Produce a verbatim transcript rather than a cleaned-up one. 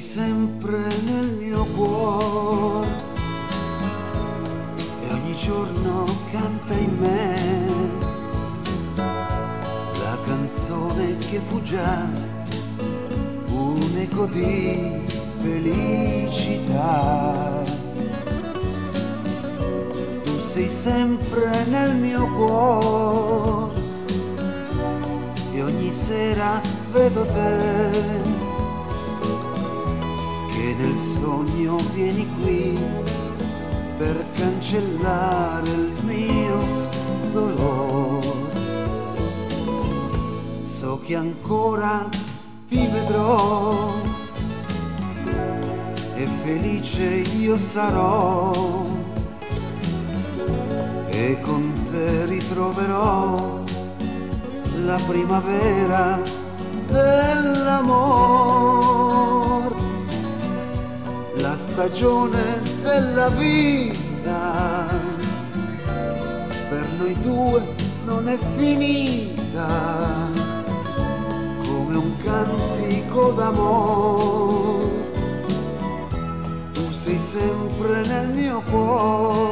sempre nel mio cuore e ogni giorno canta in me la canzone che fu già un eco di felicità. Tu sei sempre nel mio cuore e ogni sera vedo te che nel sogno vieni qui per cancellare il mio dolore. So che ancora ti vedrò e felice io sarò e con te ritroverò la primavera dell'amor, la stagione della vita per noi due non è finita, come un cantico d'amore. Tu sei sempre nel mio cuore